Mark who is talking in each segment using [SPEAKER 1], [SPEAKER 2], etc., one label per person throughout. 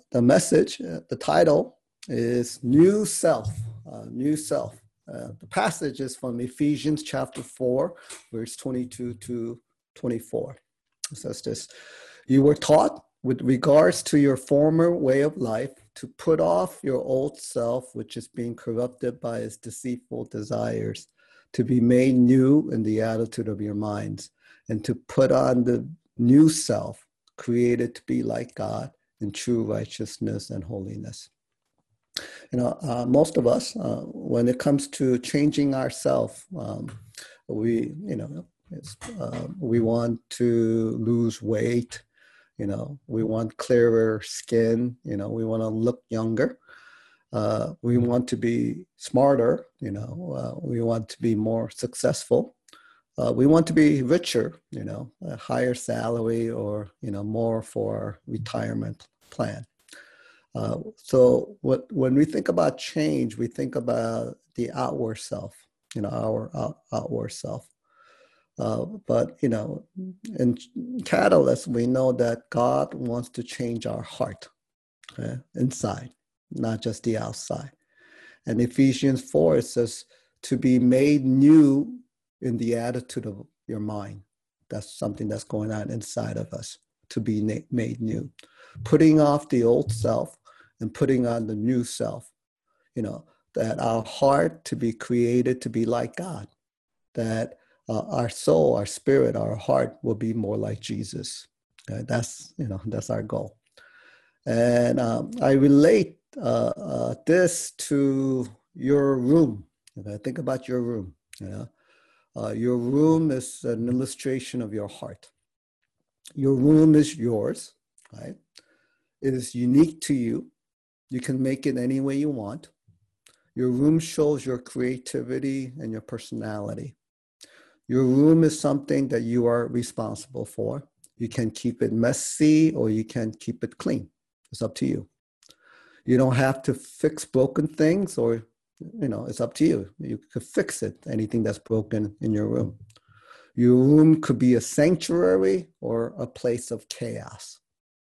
[SPEAKER 1] the message, the title is New Self. New Self. The passage is from Ephesians chapter 4, verse 22 to 24. It says this: "You were taught with regards to your former way of life to put off your old self, which is being corrupted by its deceitful desires, to be made new in the attitude of your minds, and to put on the new self, created to be like God in true righteousness and holiness." Most of us, when it comes to changing ourselves, we want to lose weight. We want clearer skin. We want to look younger. We want to be smarter. We want to be more successful. We want to be richer. A higher salary, or more for our retirement plan. So when we think about change, we think about the outward self. Our outward self. But in Catalyst, we know that God wants to change our heart, inside, not just the outside. And Ephesians 4, it says to be made new in the attitude of your mind. That's something that's going on inside of us, to be made new. Putting off the old self and putting on the new self. That our heart to be created to be like God. That our soul, our spirit, our heart will be more like Jesus. That's our goal. And I relate this to your room. Think about your room. Your room is an illustration of your heart. Your room is yours, right? It is unique to you. You can make it any way you want. Your room shows your creativity and your personality. Your room is something that you are responsible for. You can keep it messy or you can keep it clean. It's up to you. You don't have to fix broken things, or, it's up to you. You could fix it, anything that's broken in your room. Your room could be a sanctuary or a place of chaos.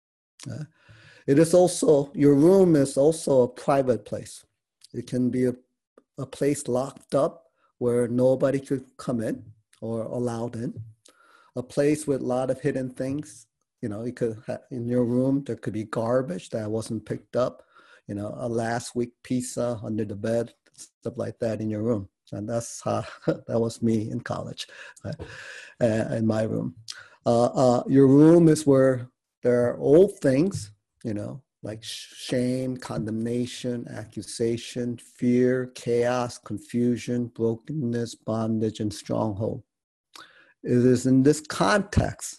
[SPEAKER 1] Your room is also a private place. It can be a place locked up where nobody could come in or allowed in. A place with a lot of hidden things. You could have, in your room, there could be garbage that wasn't picked up, a last week pizza under the bed, stuff like that in your room. And that's how, that was me in college, in my room. Your room is where there are old things, like shame, condemnation, accusation, fear, chaos, confusion, brokenness, bondage, and stronghold. It is in this context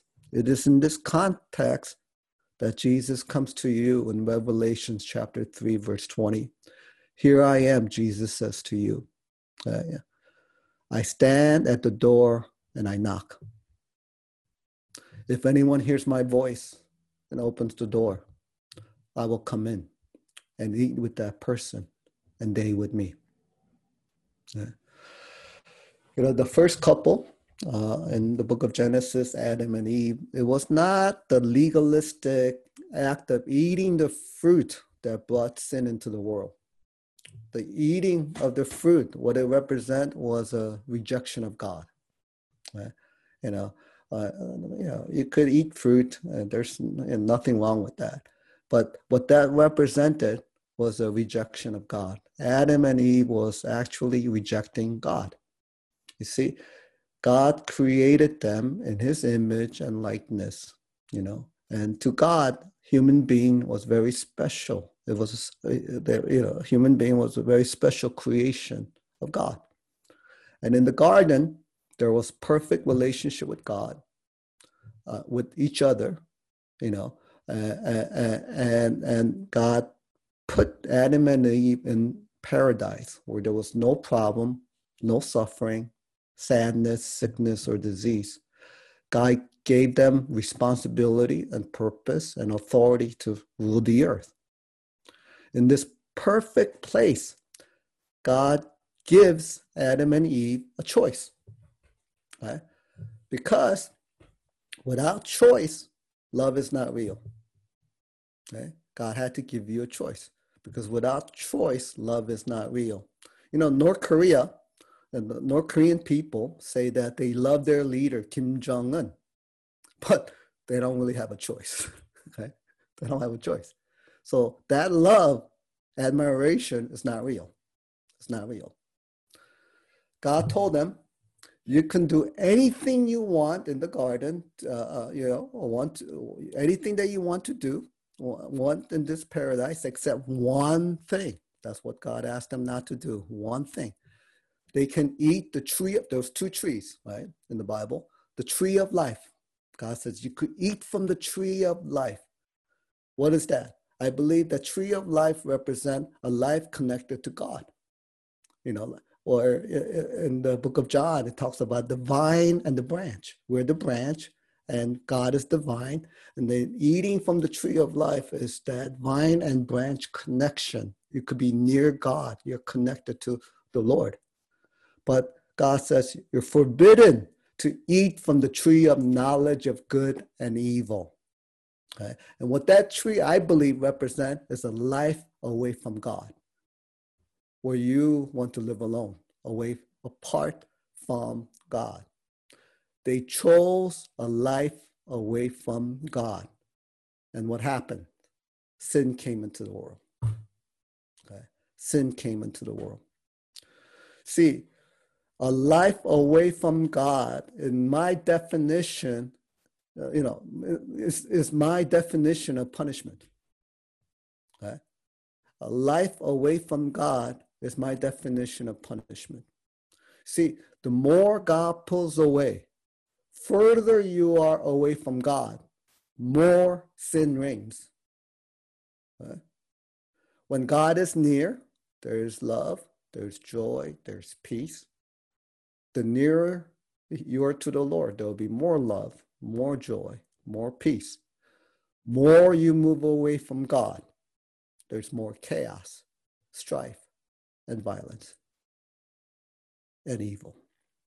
[SPEAKER 1] that Jesus comes to you in Revelation chapter 3, verse 20. "Here I am," Jesus says to you. "I stand at the door and I knock. If anyone hears my voice and opens the door, I will come in and eat with that person and they with me." The first couple in the book of Genesis, Adam and Eve, it was not the legalistic act of eating the fruit that brought sin into the world. The eating of the fruit, what it represents was a rejection of God. You could eat fruit, and there's nothing wrong with that. But what that represented was a rejection of God. Adam and Eve was actually rejecting God. You see, God created them in his image and likeness, and to God, human being was very special. It was, human being was a very special creation of God. And in the garden, there was perfect relationship with God, with each other, and God put Adam and Eve in paradise where there was no problem, no suffering, sadness, sickness, or disease. God gave them responsibility and purpose and authority to rule the earth. In this perfect place, God gives Adam and Eve a choice, right? Because without choice, love is not real. Okay? God had to give you a choice, because without choice, love is not real. You know, North Korea, and the North Korean people say that they love their leader, Kim Jong-un, but they don't really have a choice. Okay? They don't have a choice. So that love, admiration is not real. It's not real. God told them, you can do anything you want in the garden, anything that you want to do, want in this paradise, except one thing. That's what God asked them not to do, one thing. They can eat the tree of those two trees, right, in the Bible, the tree of life. God says you could eat from the tree of life. What is that? I believe the tree of life represents a life connected to God. You know, or in the book of John, it talks about the vine and the branch. We're the branch and God is the vine. And then eating from the tree of life is that vine and branch connection. You could be near God. You're connected to the Lord. But God says you're forbidden to eat from the tree of knowledge of good and evil. Okay? And what that tree, I believe, represents is a life away from God, where you want to live alone, apart from God. They chose a life away from God. And what happened? Sin came into the world. Okay? Sin came into the world. See, a life away from God, in my definition, is my definition of punishment. Okay? A life away from God is my definition of punishment. See, the more God pulls away, further you are away from God, more sin reigns. Okay? When God is near, there is love, there's joy, there's peace. The nearer you are to the Lord, there will be more love, more joy, more peace. More you move away from God, there's more chaos, strife, and violence, and evil.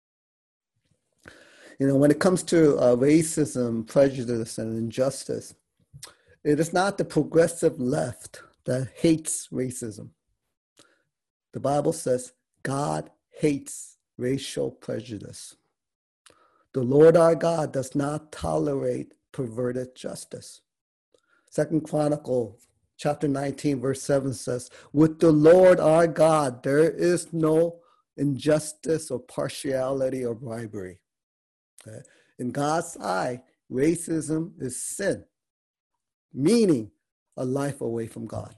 [SPEAKER 1] You know, when it comes to racism, prejudice, and injustice, it is not the progressive left that hates racism. The Bible says God hates racial prejudice. The Lord our God does not tolerate perverted justice. 2 Chronicles chapter 19, verse 7 says, with the Lord our God, there is no injustice or partiality or bribery. Okay? In God's eye, racism is sin, meaning a life away from God,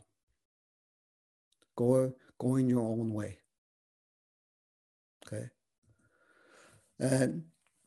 [SPEAKER 1] going your own way. Okay, and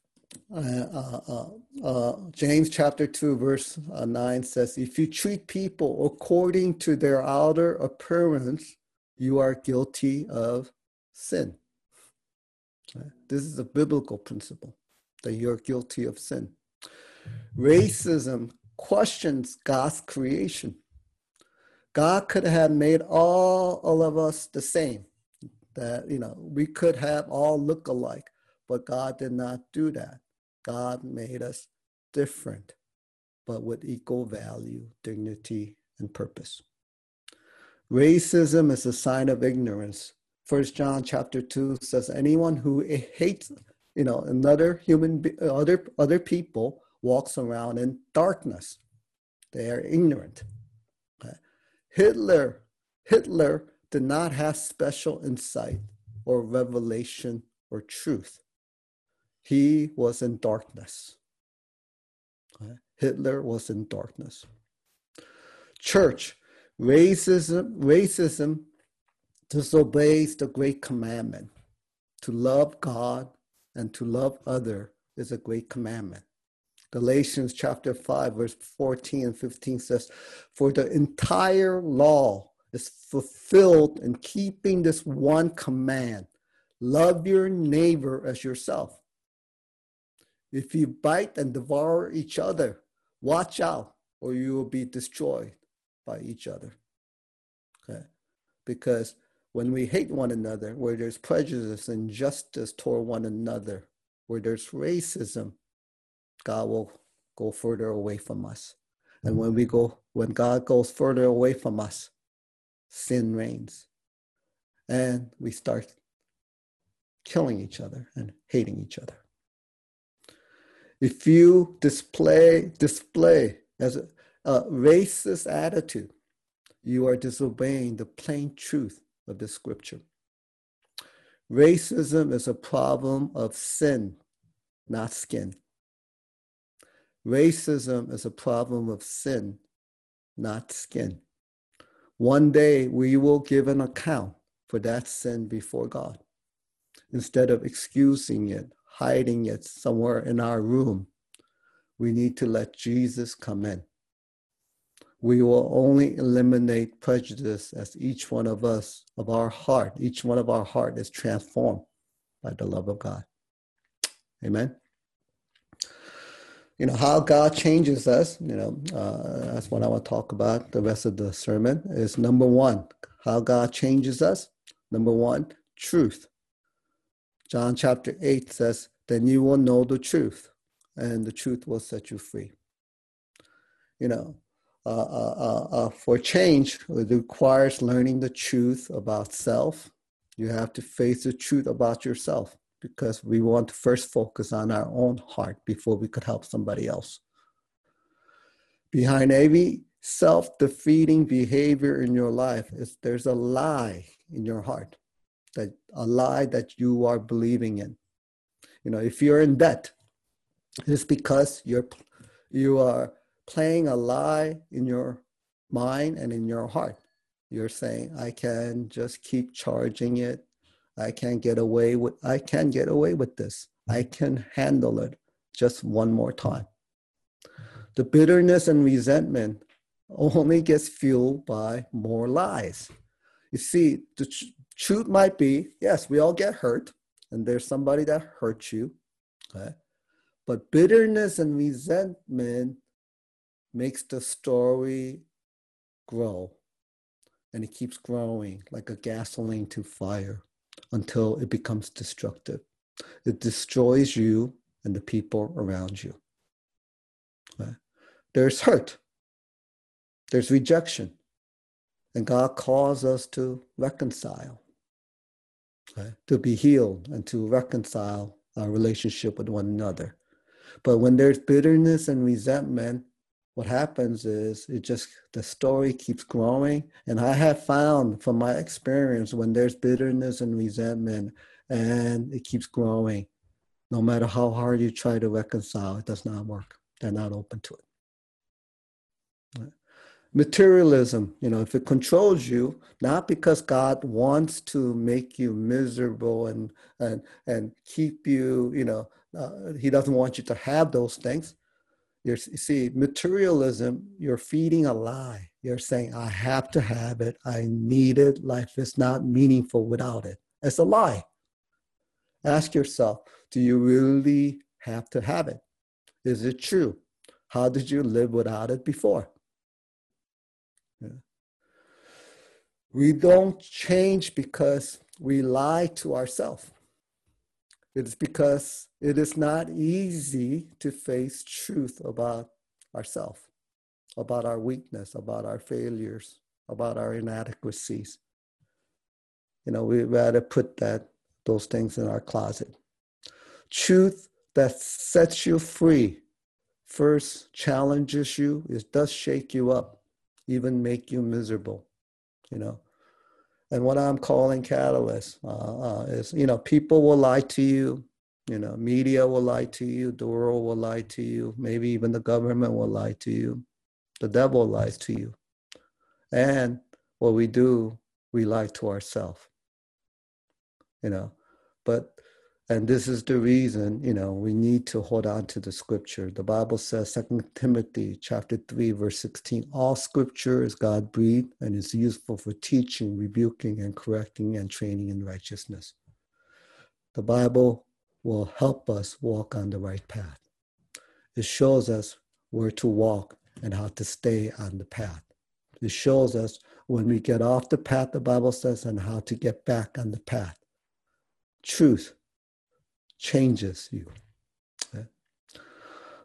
[SPEAKER 1] James chapter 2, verse 9 says, if you treat people according to their outer appearance, you are guilty of sin. Okay? This is a biblical principle, that you're guilty of sin. Racism questions God's creation. God could have made all of us the same, that, we could have all look alike, but God did not do that. God made us different, but with equal value, dignity, and purpose. Racism is a sign of ignorance. 1 John chapter 2 says, anyone who hates, another other people walks around in darkness. They are ignorant. Okay? Hitler did not have special insight or revelation or truth. He was in darkness. Okay? Hitler was in darkness. Church, racism disobeys the great commandment. To love God and to love other is a great commandment. Galatians chapter 5, verse 14 and 15 says, for the entire law is fulfilled in keeping this one command: love your neighbor as yourself. If you bite and devour each other, watch out, or you will be destroyed by each other. Okay? Because when we hate one another, where there's prejudice and injustice toward one another, where there's racism, God will go further away from us. And when we go when God goes further away from us, sin reigns. And we start killing each other and hating each other. If you display as a racist attitude, you are disobeying the plain truth of the scripture. Racism is a problem of sin, not skin. Racism is a problem of sin, not skin. One day we will give an account for that sin before God. Instead of excusing it, hiding it somewhere in our room, we need to let Jesus come in. We will only eliminate prejudice as each one of us, of our heart, each one of our heart is transformed by the love of God. Amen. How God changes us, that's what I want to talk about the rest of the sermon, is number one, how God changes us. Number one, truth. John chapter 8 says, then you will know the truth, and the truth will set you free. For change, it requires learning the truth about self. You have to face the truth about yourself, because we want to first focus on our own heart before we could help somebody else. Behind every self-defeating behavior in your life there's a lie in your heart, a lie that you are believing in. If you're in debt, it's because you are playing a lie in your mind and in your heart. You're saying, I can just keep charging it. I can get away with this. I can handle it just one more time. The bitterness and resentment only gets fueled by more lies. You see, the truth might be, yes, we all get hurt, and there's somebody that hurts you. Okay? But bitterness and resentment makes the story grow. And it keeps growing like a gasoline to fire until it becomes destructive. It destroys you and the people around you. Okay? There's hurt. There's rejection. And God calls us to reconcile, okay? To be healed and to reconcile our relationship with one another. But when there's bitterness and resentment, what happens is the story keeps growing. And I have found from my experience, when there's bitterness and resentment and it keeps growing, no matter how hard you try to reconcile, it does not work. They're not open to it. Right? Materialism, if it controls you, not because God wants to make you miserable and keep you, he doesn't want you to have those things. You see, materialism, you're feeding a lie. You're saying, I have to have it. I need it. Life is not meaningful without it. It's a lie. Ask yourself, do you really have to have it? Is it true? How did you live without it before? Yeah. We don't change because we lie to ourselves. It's because it is not easy to face truth about ourselves, about our weakness, about our failures, about our inadequacies. We'd rather put those things in our closet. Truth that sets you free first challenges you. It does shake you up, even make you miserable, And what I'm calling catalyst is, people will lie to you, media will lie to you, the world will lie to you, maybe even the government will lie to you, the devil lies to you. And what we do, we lie to ourselves, And this is the reason, we need to hold on to the scripture. The Bible says, 2 Timothy chapter 3, verse 16, all scripture is God-breathed and is useful for teaching, rebuking, and correcting and training in righteousness. The Bible will help us walk on the right path. It shows us where to walk and how to stay on the path. It shows us when we get off the path, the Bible says, and how to get back on the path. Truth changes you. Okay?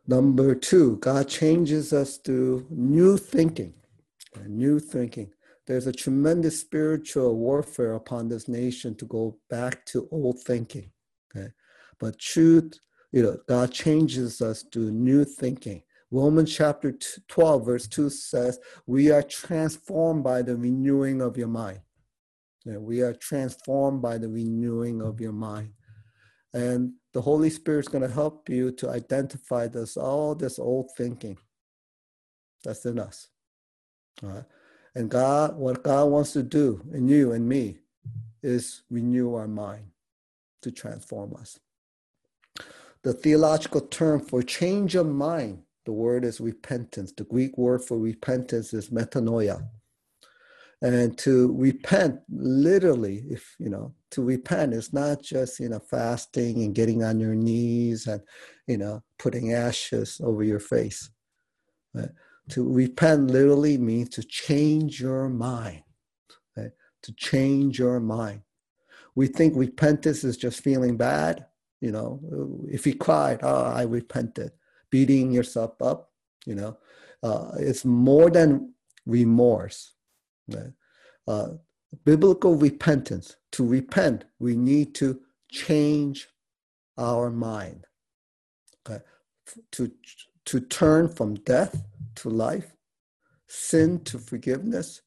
[SPEAKER 1] Number two, God changes us through new thinking. New thinking. There's a tremendous spiritual warfare upon this nation to go back to old thinking. Okay? But truth, God changes us to new thinking. Romans chapter 12, verse 2 says, we are transformed by the renewing of your mind. We are transformed by the renewing of your mind. And the Holy Spirit's going to help you to identify all this old thinking that's in us. All right? And what God wants to do in you and me is renew our mind to transform us. The theological term for change of mind, the word is repentance. The Greek word for repentance is metanoia. And to repent, literally, to repent is not just, fasting and getting on your knees and, putting ashes over your face. Right? To repent literally means to change your mind. Right? To change your mind. We think repentance is just feeling bad. If you cried, I repented. Beating yourself up, it's more than remorse. Right? Biblical repentance. To repent, we need to change our mind. Okay? To turn from death to life, sin to forgiveness,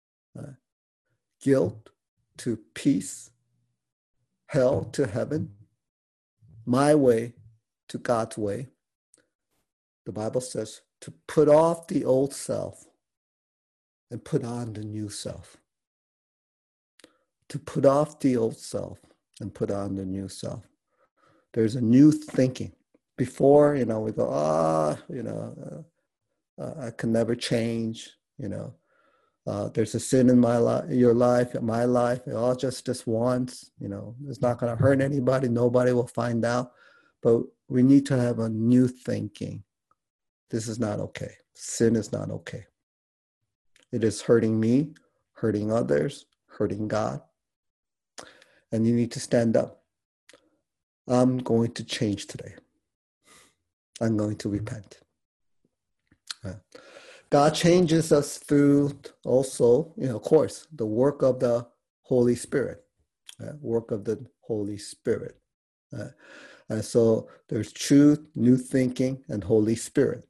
[SPEAKER 1] guilt to peace, hell to heaven, my way to God's way. The Bible says to put off the old self and put on the new self. To put off the old self and put on the new self. There's a new thinking. Before, we go, I can never change, there's a sin in my life, your life, in my life, all just this once, it's not going to hurt anybody, nobody will find out. But we need to have a new thinking. This is not okay. Sin is not okay. It is hurting me, hurting others, hurting God. And you need to stand up. I'm going to change today. I'm going to repent. God changes us through also, of course, the work of the Holy Spirit. Work of the Holy Spirit. And so there's truth, new thinking, and Holy Spirit.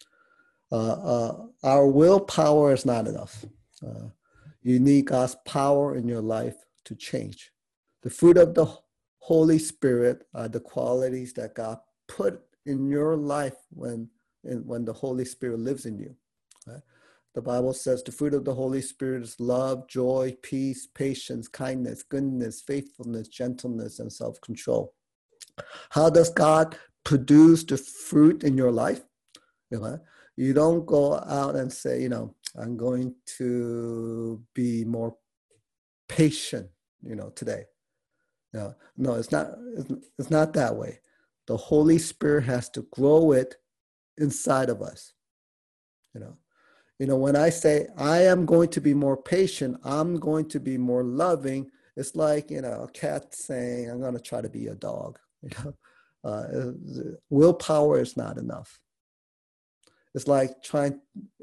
[SPEAKER 1] Our willpower is not enough. You need God's power in your life to change. The fruit of the Holy Spirit are the qualities that God put in your life when the Holy Spirit lives in you. Right? The Bible says the fruit of the Holy Spirit is love, joy, peace, patience, kindness, goodness, faithfulness, gentleness, and self-control. How does God produce the fruit in your life? You don't go out and say, I'm going to be more patient, today. No, it's not that way. The Holy Spirit has to grow it inside of us. When I say I am going to be more patient, I'm going to be more loving, it's like, a cat saying, I'm going to try to be a dog. Willpower is not enough. It's like trying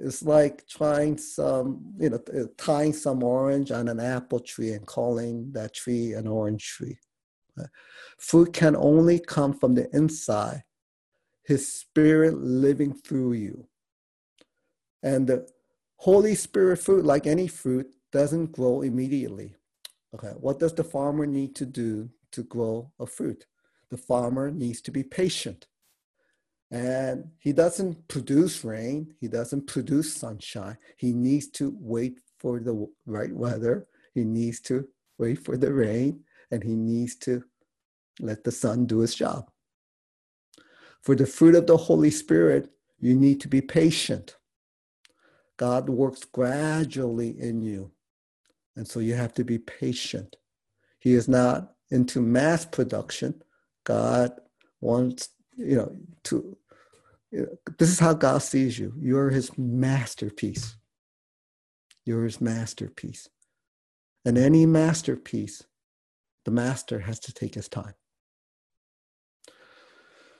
[SPEAKER 1] some, tying some orange on an apple tree and calling that tree an orange tree. Fruit can only come from the inside, His Spirit living through you. And the Holy Spirit fruit, like any fruit, doesn't grow immediately. Okay, what does the farmer need to do to grow a fruit? The farmer needs to be patient. And he doesn't produce rain. He doesn't produce sunshine. He needs to wait for the right weather. He needs to wait for the rain. And he needs to let the sun do its job. For the fruit of the Holy Spirit, you need to be patient. God works gradually in you. And so you have to be patient. He is not into mass production. God wants, this is how God sees you. You're His masterpiece. You're His masterpiece. And any masterpiece, the master has to take his time.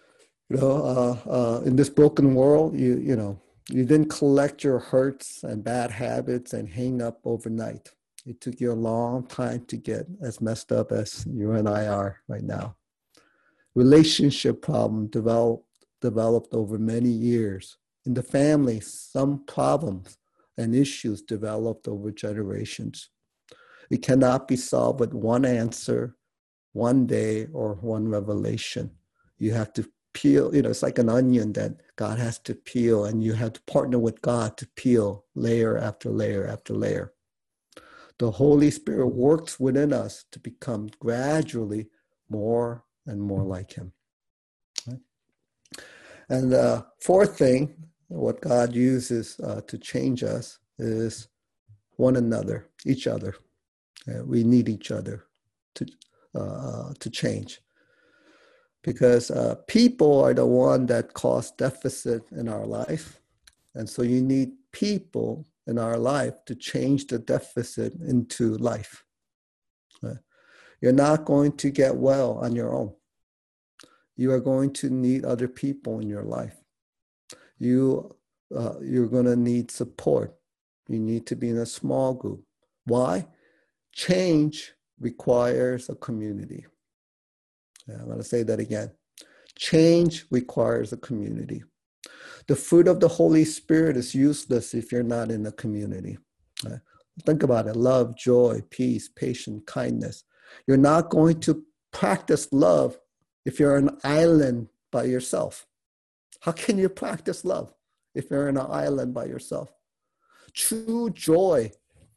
[SPEAKER 1] In this broken world, you didn't collect your hurts and bad habits and hang up overnight. It took you a long time to get as messed up as you and I are right now. Relationship problem developed over many years. In the family, some problems and issues developed over generations. It cannot be solved with one answer, one day, or one revelation. You have to peel, it's like an onion that God has to peel, and you have to partner with God to peel layer after layer after layer. The Holy Spirit works within us to become gradually more and more like Him. Right? And the fourth thing, what God uses to change us is one another, each other. We need each other to change. Because people are the one that cause deficit in our life. And so you need people in our life to change the deficit into life. You're not going to get well on your own. You are going to need other people in your life. You're going to need support. You need to be in a small group. Why? Change requires a community. I'm going to say that again. Change requires a community. The fruit of the Holy Spirit is useless if you're not in a community. Think about it. Love, joy, peace, patience, kindness. You're not going to practice love if you're an island by yourself. How can you practice love if you're in an island by yourself? True joy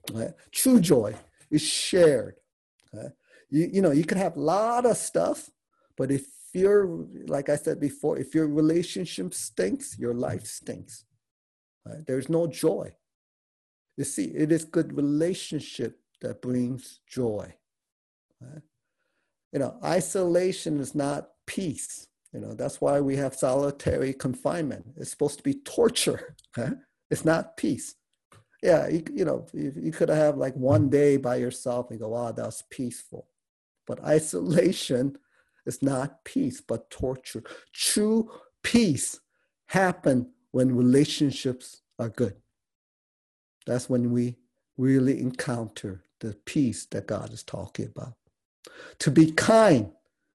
[SPEAKER 1] is shared. You can have a lot of stuff, but if you're, like I said before, if your relationship stinks, your life stinks. Right? There's no joy. You see, it is good relationship that brings joy. Right? Isolation is not peace. That's why we have solitary confinement. It's supposed to be torture. Right? It's not peace. Yeah, you could have like one day by yourself and go, wow, that was peaceful. But isolation is not peace, but torture. True peace happens when relationships are good. That's when we really encounter the peace that God is talking about. To be kind,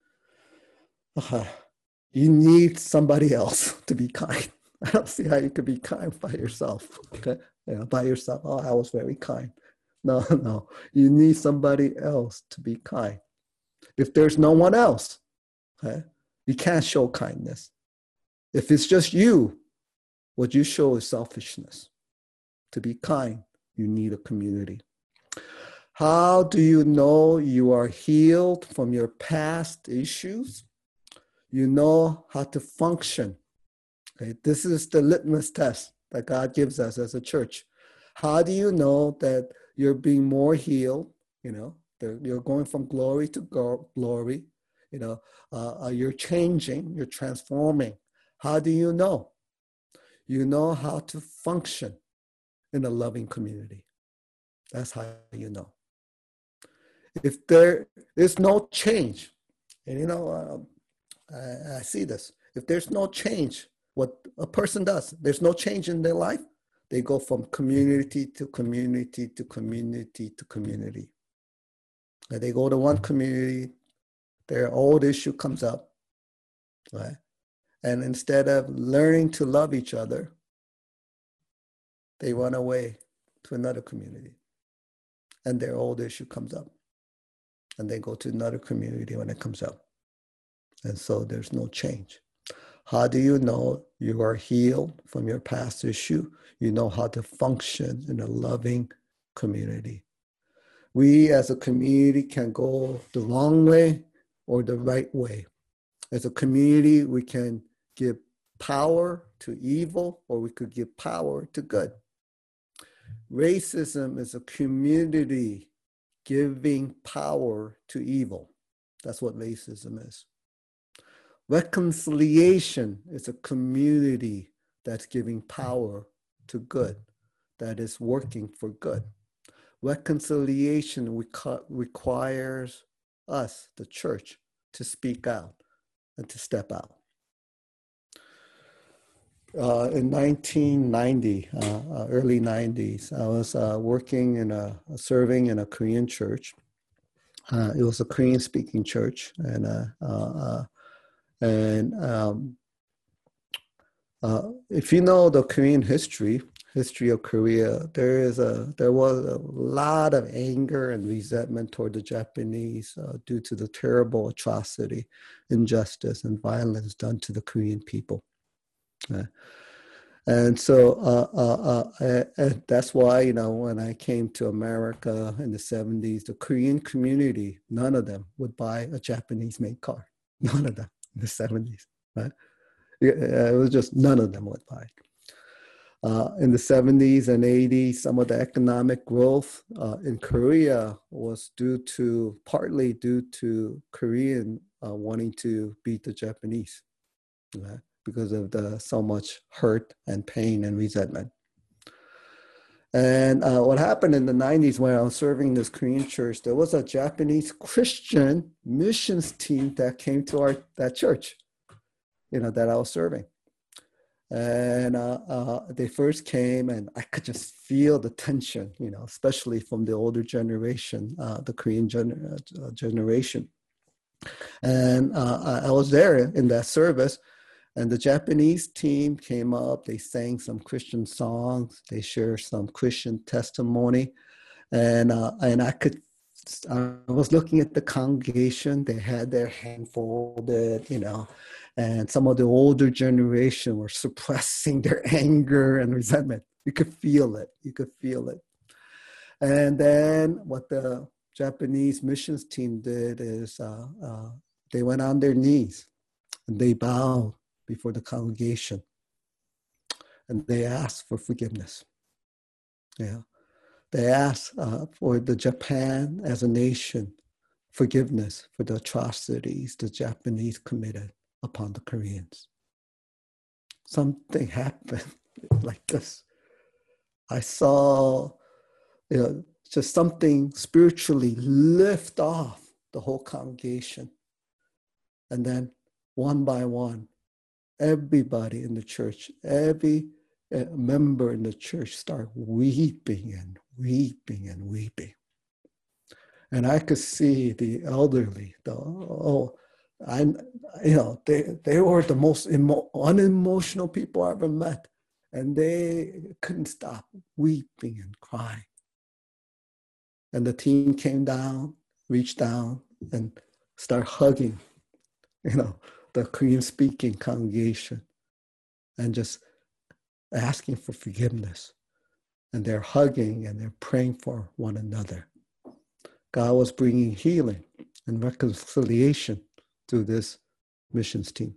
[SPEAKER 1] you need somebody else to be kind. I don't see how you could be kind by yourself. Okay, by yourself. Oh, I was very kind. No. You need somebody else to be kind. If there's no one else, okay, you can't show kindness. If it's just you, what you show is selfishness. To be kind, you need a community. How do you know you are healed from your past issues? You know how to function. Okay? This is the litmus test that God gives us as a church. How do you know that you're being more healed? You're going from glory to glory. You're changing, you're transforming. How do you know? You know how to function in a loving community. That's how you know. If there is no change, and I see this. If there's no change, what a person does, there's no change in their life, they go from community to community to community to community. And they go to one community, their old issue comes up, right? And instead of learning to love each other, they run away to another community. And their old issue comes up. And they go to another community when it comes up. And so there's no change. How do you know you are healed from your past issue? You know how to function in a loving community. We as a community can go the wrong way or the right way. As a community, we can give power to evil, or we could give power to good. Racism is a community giving power to evil. That's what racism is. Reconciliation is a community that's giving power to good, that is working for good. Reconciliation requires us, the church, to speak out and to step out. In 1990, early 90s, I was working serving in a Korean church. It was a Korean-speaking church, and if you know the Korean history of Korea, there was a lot of anger and resentment toward the Japanese due to the terrible atrocity, injustice, and violence done to the Korean people. And so and that's why, you know, when I came to America in the 70s, the Korean community, none of them would buy a Japanese-made car. None of them in the 70s, right? It was just none of them would buy. In the 70s and 80s, some of the economic growth in Korea was partly due to Korean wanting to beat the Japanese, right? Because of so much hurt and pain and resentment. And what happened in the 90s when I was serving this Korean church, there was a Japanese Christian missions team that came to that church, you know, that I was serving. And they first came, and I could just feel the tension, you know, especially from the older generation, the Korean generation. And I was there in that service, and the Japanese team came up. They sang some Christian songs. They shared some Christian testimony, and I was looking at the congregation. They had their hand folded, you know, and some of the older generation were suppressing their anger and resentment. You could feel it. You could feel it. And then what the Japanese missions team did is they went on their knees and they bowed before the congregation and they asked for forgiveness. Yeah. They asked for the Japan as a nation forgiveness for the atrocities the Japanese committed upon the Koreans. Something happened like this. I saw, you know, just something spiritually lift off the whole congregation. And then one by one, everybody in the church, every member in the church start weeping and weeping and weeping. And I could see the elderly, they were the most unemotional people I ever met. And they couldn't stop weeping and crying. And the team came down, reached down, and started hugging, you know, the Korean-speaking congregation and just asking for forgiveness. And they're hugging and they're praying for one another. God was bringing healing and reconciliation to this missions team.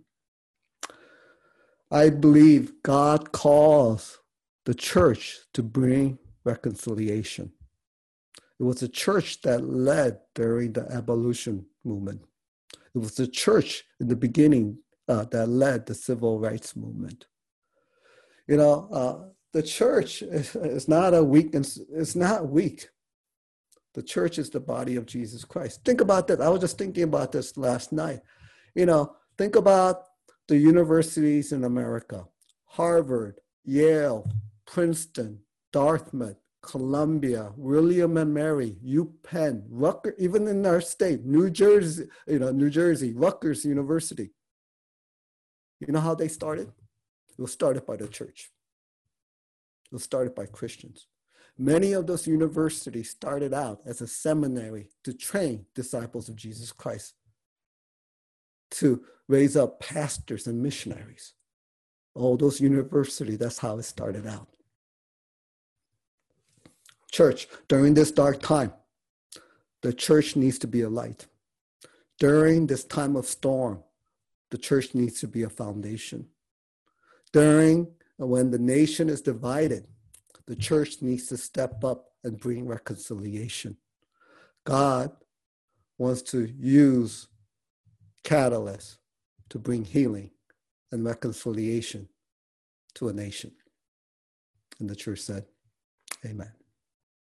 [SPEAKER 1] I believe God calls the church to bring reconciliation. It was the church that led during the abolition movement. It was the church in the beginning that led the civil rights movement. You know, the church is not a weakness. It's not weak. The church is the body of Jesus Christ. Think about that. I was just thinking about this last night. You know, think about the universities in America: Harvard, Yale, Princeton, Dartmouth, Columbia, William and Mary, UPenn, Rutgers, even in our state, New Jersey, Rutgers University. You know how they started? It was started by the church. It was started by Christians. Many of those universities started out as a seminary to train disciples of Jesus Christ, to raise up pastors and missionaries. All those universities, that's how it started out. Church, during this dark time, the church needs to be a light. During this time of storm, the church needs to be a foundation. When the nation is divided, the church needs to step up and bring reconciliation. God wants to use catalysts to bring healing and reconciliation to a nation. And the church said, amen.